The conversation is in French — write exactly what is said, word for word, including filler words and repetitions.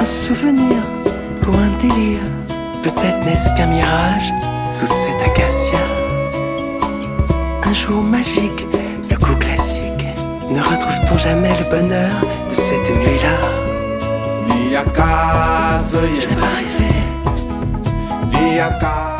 souvenir ou un délire? Peut-être n'est-ce qu'un mirage sous cet acacia? Un jour magique, le coup classique. Ne retrouve-t-on jamais le bonheur de cette nuit-là? Minha casa, Je n'ai pas rêvé. minha casa.